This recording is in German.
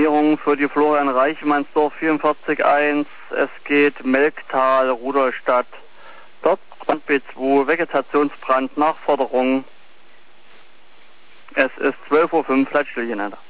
Signalierung für die Florian Reichmannsdorf 44.1. Es geht Melktal, Rudolstadt. Dort Brand B2, Vegetationsbrand, Nachforderung. Es ist 12:05 Uhr, Leitstillchen, Alter.